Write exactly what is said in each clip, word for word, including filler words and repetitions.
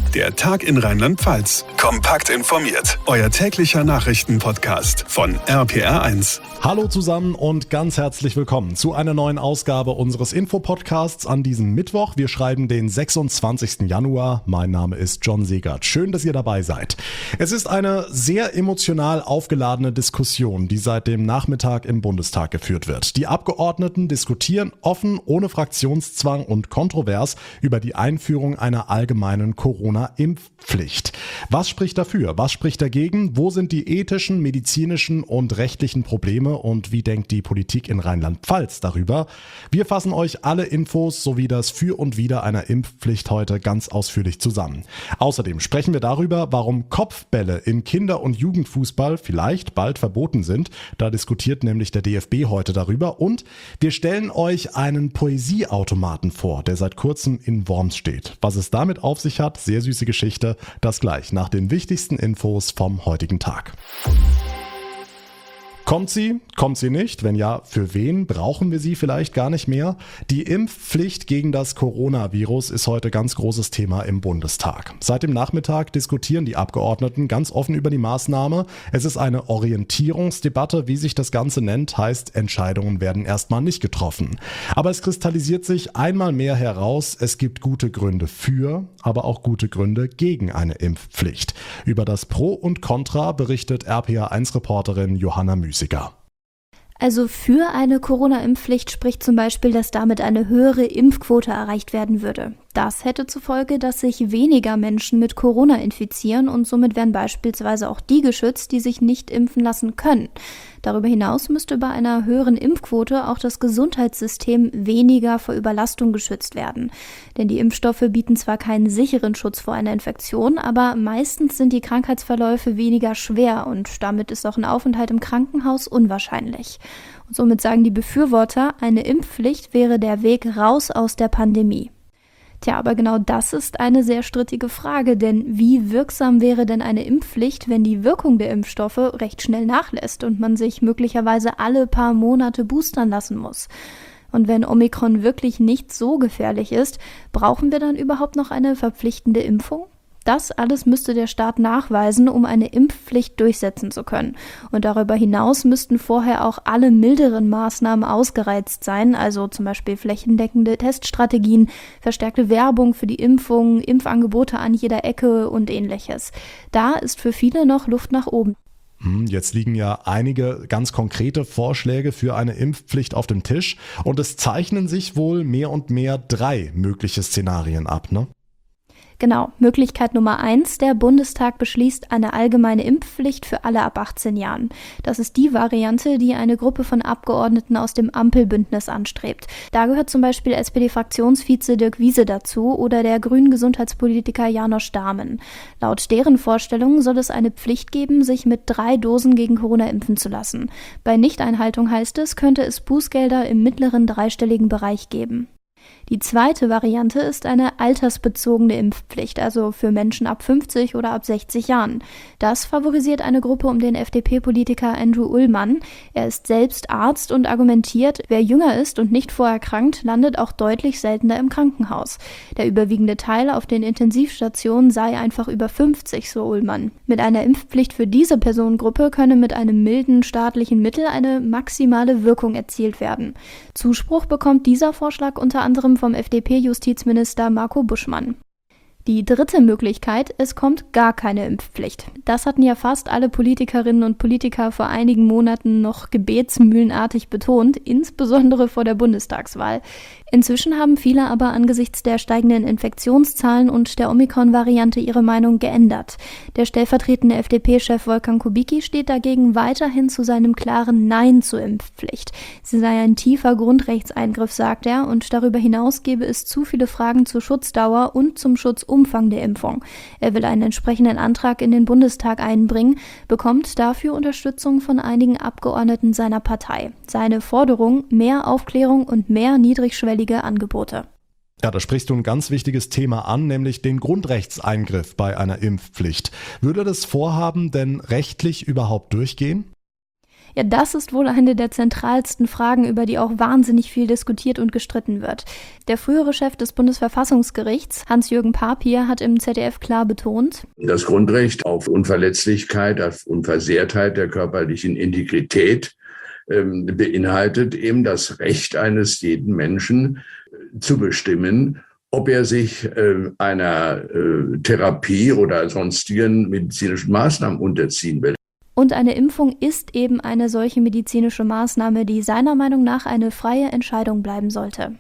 Der Tag in Rheinland-Pfalz. Kompakt informiert. Euer täglicher Nachrichtenpodcast von R P R eins. Hallo zusammen und ganz herzlich willkommen zu einer neuen Ausgabe unseres Infopodcasts an diesem Mittwoch. Wir schreiben den sechsundzwanzigsten Januar. Mein Name ist John Segert. Schön, dass ihr dabei seid. Es ist eine sehr emotional aufgeladene Diskussion, die seit dem Nachmittag im Bundestag geführt wird. Die Abgeordneten diskutieren offen, ohne Fraktionszwang und kontrovers über die Einführung einer allgemeinen Corona-Impfpflicht. Was spricht dafür? Was spricht dagegen? Wo sind die ethischen, medizinischen und rechtlichen Probleme und wie denkt die Politik in Rheinland-Pfalz darüber? Wir fassen euch alle Infos sowie das Für und Wider einer Impfpflicht heute ganz ausführlich zusammen. Außerdem sprechen wir darüber, warum Kopfbälle im Kinder- und Jugendfußball vielleicht bald verboten sind. Da diskutiert nämlich der D F B heute darüber. Und wir stellen euch einen Poesieautomaten vor, der seit kurzem in Worms steht. Was es damit auf sich hat, sehr süße Geschichte, das gleich nach den wichtigsten Infos vom heutigen Tag. Kommt sie? Kommt sie nicht? Wenn ja, für wen? Brauchen wir sie vielleicht gar nicht mehr? Die Impfpflicht gegen das Coronavirus ist heute ganz großes Thema im Bundestag. Seit dem Nachmittag diskutieren die Abgeordneten ganz offen über die Maßnahme. Es ist eine Orientierungsdebatte, wie sich das Ganze nennt, heißt, Entscheidungen werden erstmal nicht getroffen. Aber es kristallisiert sich einmal mehr heraus, es gibt gute Gründe für, aber auch gute Gründe gegen eine Impfpflicht. Über das Pro und Contra berichtet R P R eins Reporterin Johanna Müß. Also für eine Corona-Impfpflicht spricht zum Beispiel, dass damit eine höhere Impfquote erreicht werden würde. Das hätte zur Folge, dass sich weniger Menschen mit Corona infizieren und somit wären beispielsweise auch die geschützt, die sich nicht impfen lassen können. Darüber hinaus müsste bei einer höheren Impfquote auch das Gesundheitssystem weniger vor Überlastung geschützt werden. Denn die Impfstoffe bieten zwar keinen sicheren Schutz vor einer Infektion, aber meistens sind die Krankheitsverläufe weniger schwer und damit ist auch ein Aufenthalt im Krankenhaus unwahrscheinlich. Und somit sagen die Befürworter, eine Impfpflicht wäre der Weg raus aus der Pandemie. Tja, aber genau das ist eine sehr strittige Frage, denn wie wirksam wäre denn eine Impfpflicht, wenn die Wirkung der Impfstoffe recht schnell nachlässt und man sich möglicherweise alle paar Monate boostern lassen muss? Und wenn Omikron wirklich nicht so gefährlich ist, brauchen wir dann überhaupt noch eine verpflichtende Impfung? Das alles müsste der Staat nachweisen, um eine Impfpflicht durchsetzen zu können. Und darüber hinaus müssten vorher auch alle milderen Maßnahmen ausgereizt sein, also zum Beispiel flächendeckende Teststrategien, verstärkte Werbung für die Impfung, Impfangebote an jeder Ecke und ähnliches. Da ist für viele noch Luft nach oben. Jetzt liegen ja einige ganz konkrete Vorschläge für eine Impfpflicht auf dem Tisch und es zeichnen sich wohl mehr und mehr drei mögliche Szenarien ab, ne? Genau, Möglichkeit Nummer eins, der Bundestag beschließt eine allgemeine Impfpflicht für alle ab achtzehn Jahren. Das ist die Variante, die eine Gruppe von Abgeordneten aus dem Ampelbündnis anstrebt. Da gehört zum Beispiel S P D-Fraktionsvize Dirk Wiese dazu oder der grünen Gesundheitspolitiker Janosch Dahmen. Laut deren Vorstellungen soll es eine Pflicht geben, sich mit drei Dosen gegen Corona impfen zu lassen. Bei Nichteinhaltung heißt es, könnte es Bußgelder im mittleren dreistelligen Bereich geben. Die zweite Variante ist eine altersbezogene Impfpflicht, also für Menschen ab fünfzig oder ab sechzig Jahren. Das favorisiert eine Gruppe um den F D P-Politiker Andrew Ullmann. Er ist selbst Arzt und argumentiert, wer jünger ist und nicht vorerkrankt, landet auch deutlich seltener im Krankenhaus. Der überwiegende Teil auf den Intensivstationen sei einfach über fünfzig, so Ullmann. Mit einer Impfpflicht für diese Personengruppe könne mit einem milden staatlichen Mittel eine maximale Wirkung erzielt werden. Zuspruch bekommt dieser Vorschlag unter anderem vom F D P-Justizminister Marco Buschmann. Die dritte Möglichkeit, es kommt gar keine Impfpflicht. Das hatten ja fast alle Politikerinnen und Politiker vor einigen Monaten noch gebetsmühlenartig betont, insbesondere vor der Bundestagswahl. Inzwischen haben viele aber angesichts der steigenden Infektionszahlen und der Omikron-Variante ihre Meinung geändert. Der stellvertretende F D P-Chef Wolfgang Kubicki steht dagegen weiterhin zu seinem klaren Nein zur Impfpflicht. Sie sei ein tiefer Grundrechtseingriff, sagt er, und darüber hinaus gebe es zu viele Fragen zur Schutzdauer und zum Schutzumfang der Impfung. Er will einen entsprechenden Antrag in den Bundestag einbringen, bekommt dafür Unterstützung von einigen Abgeordneten seiner Partei. Seine Forderung: mehr Aufklärung und mehr niedrigschwellige Angebote. Ja, da sprichst du ein ganz wichtiges Thema an, nämlich den Grundrechtseingriff bei einer Impfpflicht. Würde das Vorhaben denn rechtlich überhaupt durchgehen? Ja, das ist wohl eine der zentralsten Fragen, über die auch wahnsinnig viel diskutiert und gestritten wird. Der frühere Chef des Bundesverfassungsgerichts, Hans-Jürgen Papier, hat im Z D F klar betont: Das Grundrecht auf Unverletzlichkeit, auf Unversehrtheit der körperlichen Integrität ähm, beinhaltet eben das Recht eines jeden Menschen äh, zu bestimmen, ob er sich äh, einer äh, Therapie oder sonstigen medizinischen Maßnahmen unterziehen will. Und eine Impfung ist eben eine solche medizinische Maßnahme, die seiner Meinung nach eine freie Entscheidung bleiben sollte.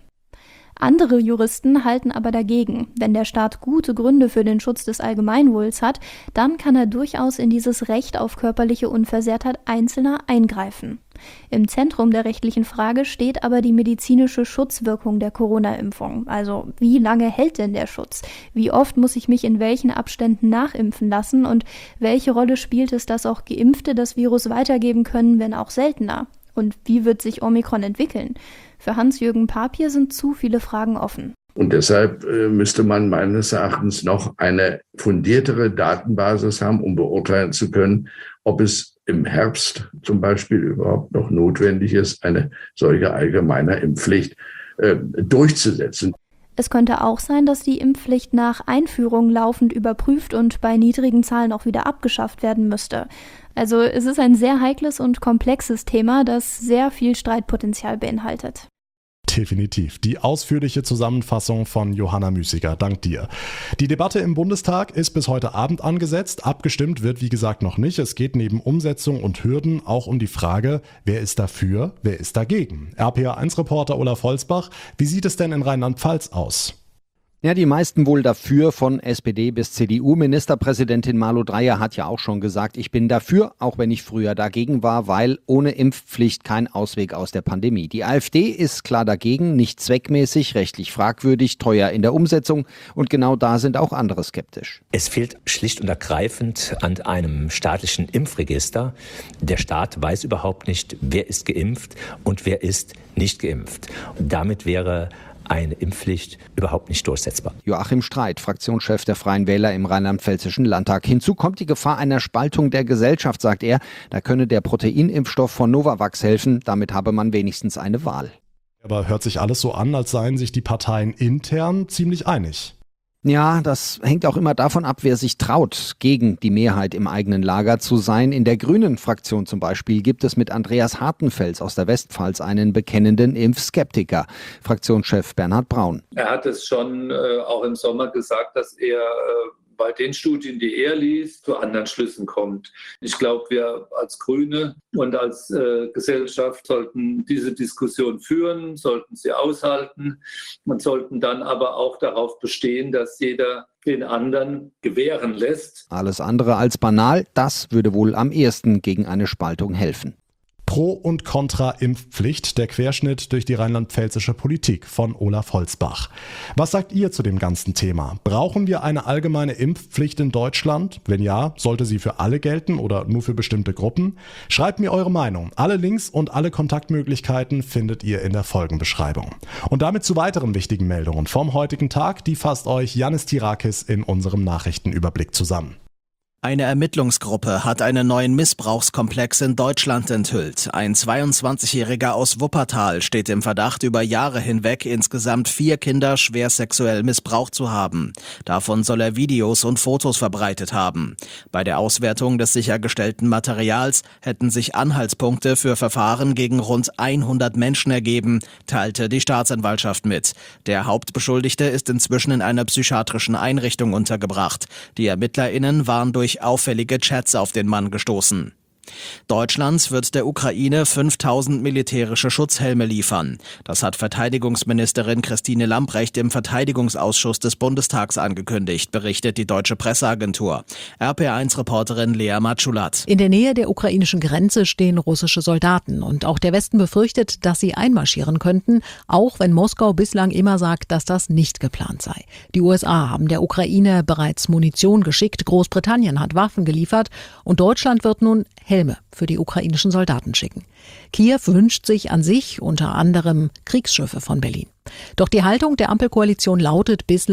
Andere Juristen halten aber dagegen. Wenn der Staat gute Gründe für den Schutz des Allgemeinwohls hat, dann kann er durchaus in dieses Recht auf körperliche Unversehrtheit Einzelner eingreifen. Im Zentrum der rechtlichen Frage steht aber die medizinische Schutzwirkung der Corona-Impfung. Also wie lange hält denn der Schutz? Wie oft muss ich mich in welchen Abständen nachimpfen lassen? Und welche Rolle spielt es, dass auch Geimpfte das Virus weitergeben können, wenn auch seltener? Und wie wird sich Omikron entwickeln? Für Hans-Jürgen Papier sind zu viele Fragen offen. Und deshalb äh, müsste man meines Erachtens noch eine fundiertere Datenbasis haben, um beurteilen zu können, ob es im Herbst zum Beispiel überhaupt noch notwendig ist, eine solche allgemeine Impfpflicht äh, durchzusetzen. Es könnte auch sein, dass die Impfpflicht nach Einführung laufend überprüft und bei niedrigen Zahlen auch wieder abgeschafft werden müsste. Also es ist ein sehr heikles und komplexes Thema, das sehr viel Streitpotenzial beinhaltet. Definitiv. Die ausführliche Zusammenfassung von Johanna Müßiger. Dank dir. Die Debatte im Bundestag ist bis heute Abend angesetzt. Abgestimmt wird, wie gesagt, noch nicht. Es geht neben Umsetzung und Hürden auch um die Frage, wer ist dafür, wer ist dagegen? R P R eins Reporter Olaf Holzbach, wie sieht es denn in Rheinland-Pfalz aus? Ja, die meisten wohl dafür, von S P D bis C D U. Ministerpräsidentin Malu Dreyer hat ja auch schon gesagt, ich bin dafür, auch wenn ich früher dagegen war, weil ohne Impfpflicht kein Ausweg aus der Pandemie. Die AfD ist klar dagegen, nicht zweckmäßig, rechtlich fragwürdig, teuer in der Umsetzung und genau da sind auch andere skeptisch. Es fehlt schlicht und ergreifend an einem staatlichen Impfregister. Der Staat weiß überhaupt nicht, wer ist geimpft und wer ist nicht geimpft. Und damit wäre eine Impfpflicht überhaupt nicht durchsetzbar. Joachim Streit, Fraktionschef der Freien Wähler im Rheinland-Pfälzischen Landtag. Hinzu kommt die Gefahr einer Spaltung der Gesellschaft, sagt er. Da könne der Proteinimpfstoff von Novavax helfen. Damit habe man wenigstens eine Wahl. Aber hört sich alles so an, als seien sich die Parteien intern ziemlich einig. Ja, das hängt auch immer davon ab, wer sich traut, gegen die Mehrheit im eigenen Lager zu sein. In der Grünen-Fraktion zum Beispiel gibt es mit Andreas Hartenfels aus der Westpfalz einen bekennenden Impfskeptiker. Fraktionschef Bernhard Braun. Er hat es schon äh, auch im Sommer gesagt, dass er äh, bei den Studien, die er liest, zu anderen Schlüssen kommt. Ich glaube, wir als Grüne und als äh, Gesellschaft sollten diese Diskussion führen, sollten sie aushalten und sollten dann aber auch darauf bestehen, dass jeder den anderen gewähren lässt. Alles andere als banal, das würde wohl am ehesten gegen eine Spaltung helfen. Pro und Contra Impfpflicht, der Querschnitt durch die rheinland-pfälzische Politik von Olaf Holzbach. Was sagt ihr zu dem ganzen Thema? Brauchen wir eine allgemeine Impfpflicht in Deutschland? Wenn ja, sollte sie für alle gelten oder nur für bestimmte Gruppen? Schreibt mir eure Meinung. Alle Links und alle Kontaktmöglichkeiten findet ihr in der Folgenbeschreibung. Und damit zu weiteren wichtigen Meldungen vom heutigen Tag, die fasst euch Yannis Tirakis in unserem Nachrichtenüberblick zusammen. Eine Ermittlungsgruppe hat einen neuen Missbrauchskomplex in Deutschland enthüllt. Ein zweiundzwanzigjähriger aus Wuppertal steht im Verdacht, über Jahre hinweg insgesamt vier Kinder schwer sexuell missbraucht zu haben. Davon soll er Videos und Fotos verbreitet haben. Bei der Auswertung des sichergestellten Materials hätten sich Anhaltspunkte für Verfahren gegen rund hundert Menschen ergeben, teilte die Staatsanwaltschaft mit. Der Hauptbeschuldigte ist inzwischen in einer psychiatrischen Einrichtung untergebracht. Die ErmittlerInnen waren durch auffällige Chats auf den Mann gestoßen. Deutschland wird der Ukraine fünftausend militärische Schutzhelme liefern. Das hat Verteidigungsministerin Christine Lambrecht im Verteidigungsausschuss des Bundestags angekündigt, berichtet die Deutsche Presseagentur. R P R eins Reporterin Lea Matschulat. In der Nähe der ukrainischen Grenze stehen russische Soldaten und auch der Westen befürchtet, dass sie einmarschieren könnten, auch wenn Moskau bislang immer sagt, dass das nicht geplant sei. Die U S A haben der Ukraine bereits Munition geschickt, Großbritannien hat Waffen geliefert und Deutschland wird nun Helme für die ukrainischen Soldaten schicken. Kiew wünscht sich an sich unter anderem Kriegsschiffe von Berlin. Doch die Haltung der Ampelkoalition lautet bislang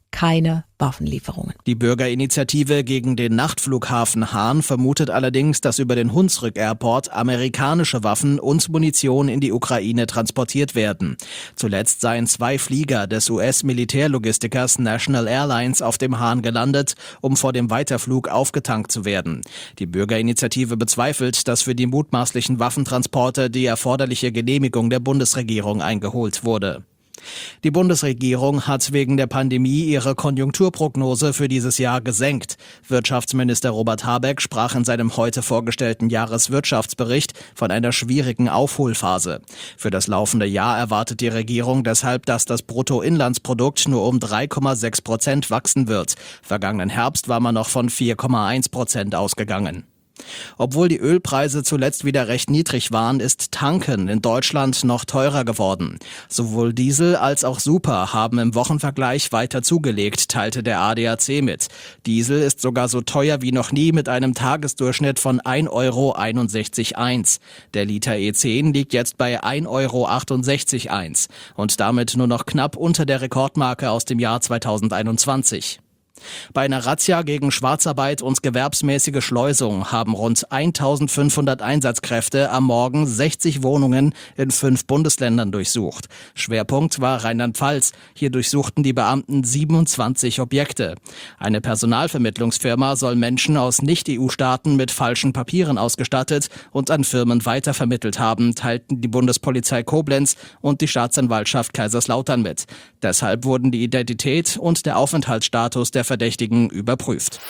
keine Waffenlieferungen. Die Bürgerinitiative gegen den Nachtflughafen Hahn vermutet allerdings, dass über den Hunsrück Airport amerikanische Waffen und Munition in die Ukraine transportiert werden. Zuletzt seien zwei Flieger des U S-Militärlogistikers National Airlines auf dem Hahn gelandet, um vor dem Weiterflug aufgetankt zu werden. Die Bürgerinitiative bezweifelt, dass für die mutmaßlichen Waffentransporte die erforderliche Genehmigung der Bundesregierung eingeholt wurde. Die Bundesregierung hat wegen der Pandemie ihre Konjunkturprognose für dieses Jahr gesenkt. Wirtschaftsminister Robert Habeck sprach in seinem heute vorgestellten Jahreswirtschaftsbericht von einer schwierigen Aufholphase. Für das laufende Jahr erwartet die Regierung deshalb, dass das Bruttoinlandsprodukt nur um drei Komma sechs Prozent wachsen wird. Vergangenen Herbst war man noch von vier Komma eins Prozent ausgegangen. Obwohl die Ölpreise zuletzt wieder recht niedrig waren, ist Tanken in Deutschland noch teurer geworden. Sowohl Diesel als auch Super haben im Wochenvergleich weiter zugelegt, teilte der A D A C mit. Diesel ist sogar so teuer wie noch nie mit einem Tagesdurchschnitt von ein Euro einundsechzig Komma eins. Der Liter E zehn liegt jetzt bei ein Euro achtundsechzig Komma eins und damit nur noch knapp unter der Rekordmarke aus dem Jahr zweitausendeinundzwanzig. Bei einer Razzia gegen Schwarzarbeit und gewerbsmäßige Schleusung haben rund eintausendfünfhundert Einsatzkräfte am Morgen sechzig Wohnungen in fünf Bundesländern durchsucht. Schwerpunkt war Rheinland-Pfalz. Hier durchsuchten die Beamten siebenundzwanzig Objekte. Eine Personalvermittlungsfirma soll Menschen aus Nicht-E U-Staaten mit falschen Papieren ausgestattet und an Firmen weitervermittelt haben, teilten die Bundespolizei Koblenz und die Staatsanwaltschaft Kaiserslautern mit. Deshalb wurden die Identität und der Aufenthaltsstatus der Verdächtigen überprüft.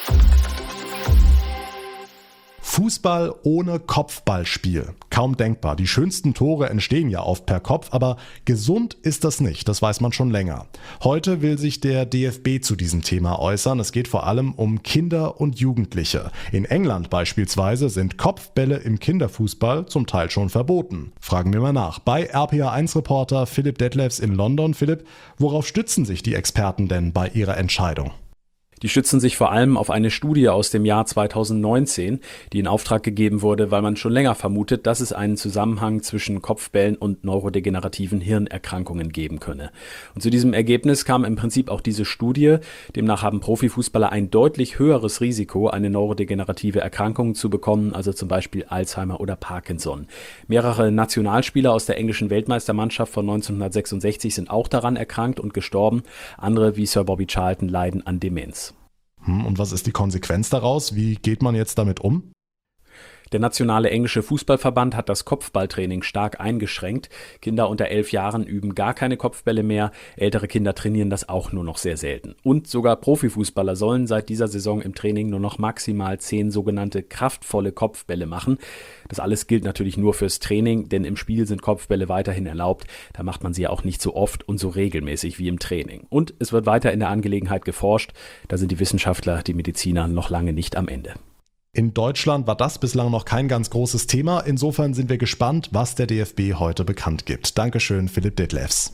Fußball ohne Kopfballspiel. Kaum denkbar. Die schönsten Tore entstehen ja oft per Kopf, aber gesund ist das nicht, das weiß man schon länger. Heute will sich der D F B zu diesem Thema äußern. Es geht vor allem um Kinder und Jugendliche. In England beispielsweise sind Kopfbälle im Kinderfußball zum Teil schon verboten. Fragen wir mal nach. Bei R P A eins Reporter Philipp Detlefs in London. Philipp, worauf stützen sich die Experten denn bei ihrer Entscheidung? Die stützen sich vor allem auf eine Studie aus dem Jahr zweitausendneunzehn, die in Auftrag gegeben wurde, weil man schon länger vermutet, dass es einen Zusammenhang zwischen Kopfbällen und neurodegenerativen Hirnerkrankungen geben könne. Und zu diesem Ergebnis kam im Prinzip auch diese Studie. Demnach haben Profifußballer ein deutlich höheres Risiko, eine neurodegenerative Erkrankung zu bekommen, also zum Beispiel Alzheimer oder Parkinson. Mehrere Nationalspieler aus der englischen Weltmeistermannschaft von neunzehnhundertsechsundsechzig sind auch daran erkrankt und gestorben. Andere wie Sir Bobby Charlton leiden an Demenz. Und was ist die Konsequenz daraus? Wie geht man jetzt damit um? Der nationale englische Fußballverband hat das Kopfballtraining stark eingeschränkt. Kinder unter elf Jahren üben gar keine Kopfbälle mehr. Ältere Kinder trainieren das auch nur noch sehr selten. Und sogar Profifußballer sollen seit dieser Saison im Training nur noch maximal zehn sogenannte kraftvolle Kopfbälle machen. Das alles gilt natürlich nur fürs Training, denn im Spiel sind Kopfbälle weiterhin erlaubt. Da macht man sie ja auch nicht so oft und so regelmäßig wie im Training. Und es wird weiter in der Angelegenheit geforscht. Da sind die Wissenschaftler, die Mediziner noch lange nicht am Ende. In Deutschland war das bislang noch kein ganz großes Thema. Insofern sind wir gespannt, was der D F B heute bekannt gibt. Dankeschön, Philipp Detlefs.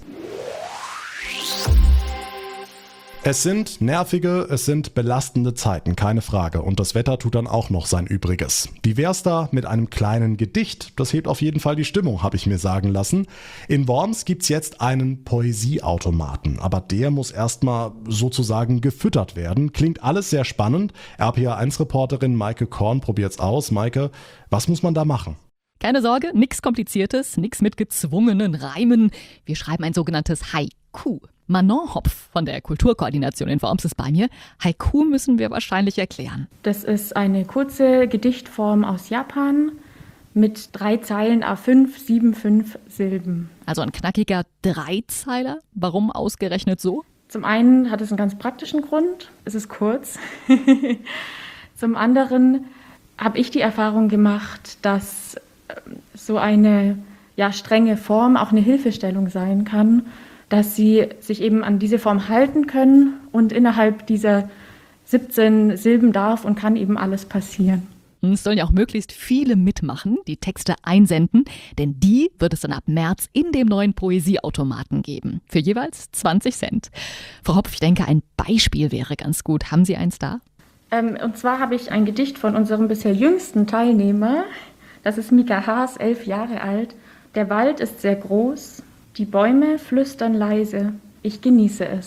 Es sind nervige, es sind belastende Zeiten, keine Frage. Und das Wetter tut dann auch noch sein Übriges. Wie wär's da mit einem kleinen Gedicht? Das hebt auf jeden Fall die Stimmung, habe ich mir sagen lassen. In Worms gibt's jetzt einen Poesieautomaten. Aber der muss erstmal sozusagen gefüttert werden. Klingt alles sehr spannend. R P A eins Reporterin Maike Korn probiert's aus. Maike, was muss man da machen? Keine Sorge, nichts Kompliziertes, nichts mit gezwungenen Reimen. Wir schreiben ein sogenanntes Haiku. Manon Hopf von der Kulturkoordination in Worms ist bei mir. Haiku müssen wir wahrscheinlich erklären. Das ist eine kurze Gedichtform aus Japan mit drei Zeilen à fünf, sieben, fünf Silben. Also ein knackiger Dreizeiler. Warum ausgerechnet so? Zum einen hat es einen ganz praktischen Grund. Es ist kurz. Zum anderen habe ich die Erfahrung gemacht, dass so eine ja, strenge Form auch eine Hilfestellung sein kann, dass sie sich eben an diese Form halten können und innerhalb dieser siebzehn Silben darf und kann eben alles passieren. Es sollen ja auch möglichst viele mitmachen, die Texte einsenden, denn die wird es dann ab März in dem neuen Poesieautomaten geben. Für jeweils zwanzig Cent. Frau Hopf, ich denke, ein Beispiel wäre ganz gut. Haben Sie eins da? Ähm, und zwar habe ich ein Gedicht von unserem bisher jüngsten Teilnehmer. Das ist Mika Haas, elf Jahre alt. Der Wald ist sehr groß. Die Bäume flüstern leise, ich genieße es.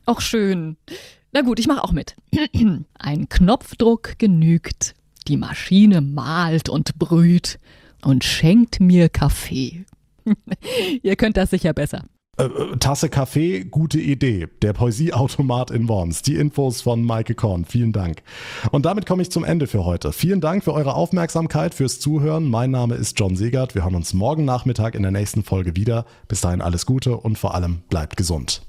Auch schön. Na gut, ich mache auch mit. Ein Knopfdruck genügt, die Maschine mahlt und brüht und schenkt mir Kaffee. Ihr könnt das sicher besser. Äh, Tasse Kaffee, gute Idee. Der Poesieautomat in Worms. Die Infos von Maike Korn. Vielen Dank. Und damit komme ich zum Ende für heute. Vielen Dank für eure Aufmerksamkeit, fürs Zuhören. Mein Name ist John Segert. Wir hören uns morgen Nachmittag in der nächsten Folge wieder. Bis dahin alles Gute und vor allem bleibt gesund.